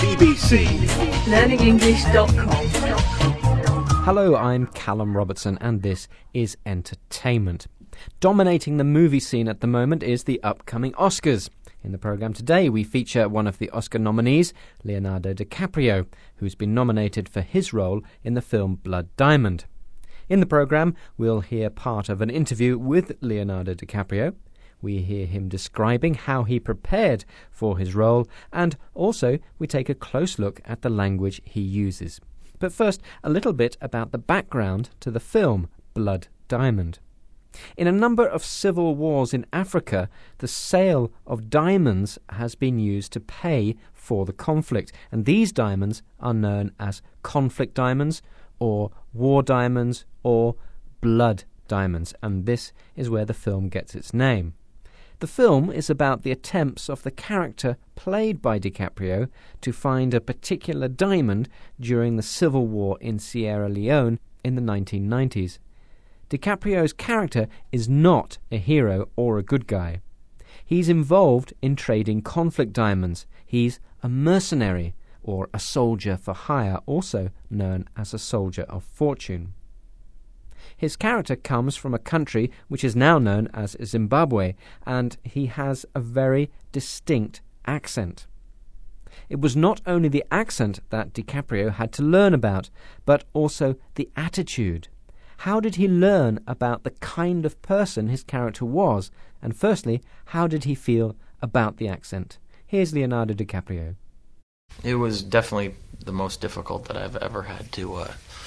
BBC. LearningEnglish.com. Hello, I'm Callum Robertson and this is Entertainment. Dominating the movie scene at the moment is the upcoming Oscars. In the programme today we feature one of the Oscar nominees, Leonardo DiCaprio, who's been nominated for his role in the film Blood Diamond. In the programme we'll hear part of an interview with Leonardo DiCaprio. We hear him describing how he prepared for his role, and also we take a close look at the language he uses. But first, a little bit about the background to the film Blood Diamond. In a number of civil wars in Africa, the sale of diamonds has been used to pay for the conflict, and these diamonds are known as conflict diamonds, or war diamonds, or blood diamonds, and this is where the film gets its name. The film is about the attempts of the character played by DiCaprio to find a particular diamond during the civil war in Sierra Leone in the 1990s. DiCaprio's character is not a hero or a good guy. He's involved in trading conflict diamonds. He's a mercenary, or a soldier for hire, also known as a soldier of fortune. His character comes from a country which is now known as Zimbabwe, and he has a very distinct accent. It was not only the accent that DiCaprio had to learn about, but also the attitude. How did he learn about the kind of person his character was? And firstly, how did he feel about the accent? Here's Leonardo DiCaprio. It was definitely the most difficult that I've ever had to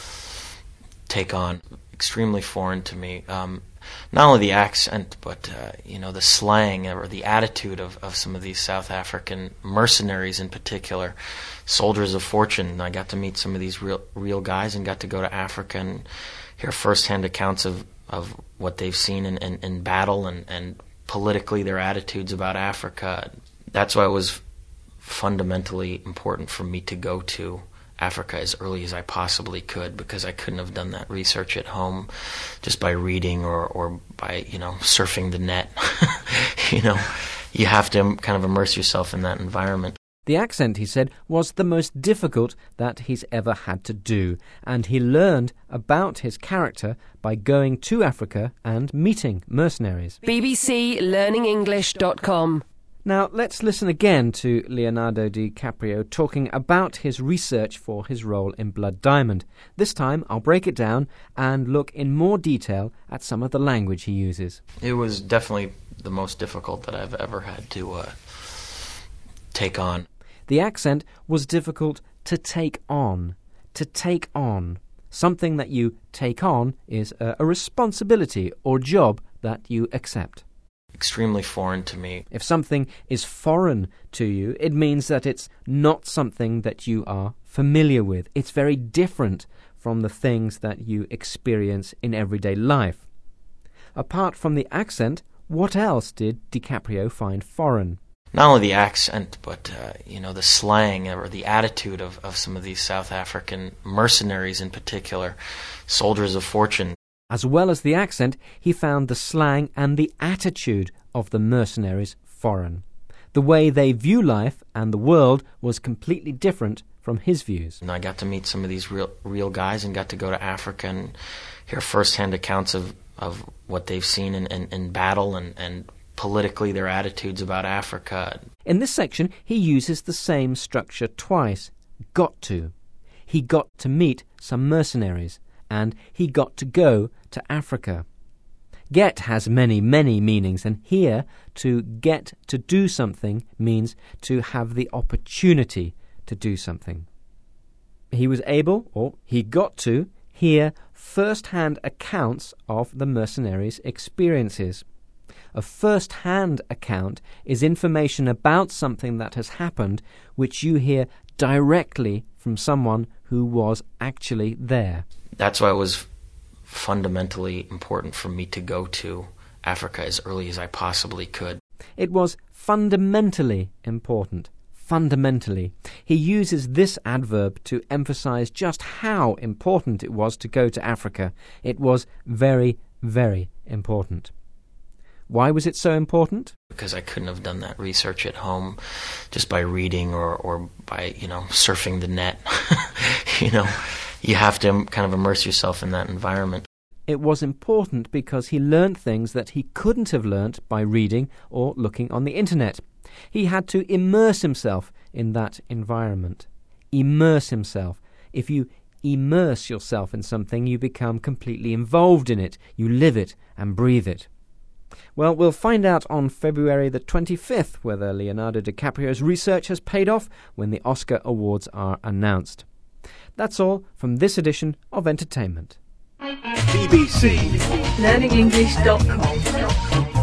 take on. Extremely foreign to me. Not only the accent, but the slang or the attitude of some of these South African mercenaries in particular, soldiers of fortune. I got to meet some of these real guys and got to go to Africa and hear firsthand accounts of what they've seen in battle and politically their attitudes about Africa. That's why it was fundamentally important for me to go to Africa as early as I possibly could, because I couldn't have done that research at home just by reading or by surfing the net. You have to kind of immerse yourself in that environment. The accent, he said, was the most difficult that he's ever had to do, and he learned about his character by going to Africa and meeting mercenaries. BBC LearningEnglish.com. Now, let's listen again to Leonardo DiCaprio talking about his research for his role in Blood Diamond. This time, I'll break it down and look in more detail at some of the language he uses. It was definitely the most difficult that I've ever had to take on. The accent was difficult to take on. To take on. Something that you take on is a responsibility or job that you accept. Extremely foreign to me. If something is foreign to you, it means that it's not something that you are familiar with. It's very different from the things that you experience in everyday life. Apart from the accent, what else did DiCaprio find foreign? Not only the accent, but the slang or the attitude of some of these South African mercenaries in particular, soldiers of fortune. As well as the accent, he found the slang and the attitude of the mercenaries foreign. The way they view life and the world was completely different from his views. And I got to meet some of these real guys and got to go to Africa and hear firsthand accounts of what they've seen in battle and politically their attitudes about Africa. In this section, he uses the same structure twice. Got to. He got to meet some mercenaries, and he got to go to Africa. Get has many, many meanings, and here, to get to do something means to have the opportunity to do something. He was able, or he got to, hear first-hand accounts of the mercenaries' experiences. A first-hand account is information about something that has happened which you hear directly from someone who was actually there. That's why it was fundamentally important for me to go to Africa as early as I possibly could. It was fundamentally important. Fundamentally. He uses this adverb to emphasize just how important it was to go to Africa. It was very, very important. Why was it so important? Because I couldn't have done that research at home just by reading or by, surfing the net. You have to kind of immerse yourself in that environment. It was important because he learnt things that he couldn't have learnt by reading or looking on the internet. He had to immerse himself in that environment. Immerse himself. If you immerse yourself in something, you become completely involved in it. You live it and breathe it. Well, we'll find out on February the 25th whether Leonardo DiCaprio's research has paid off when the Oscar Awards are announced. That's all from this edition of Entertainment. BBC. LearningEnglish.com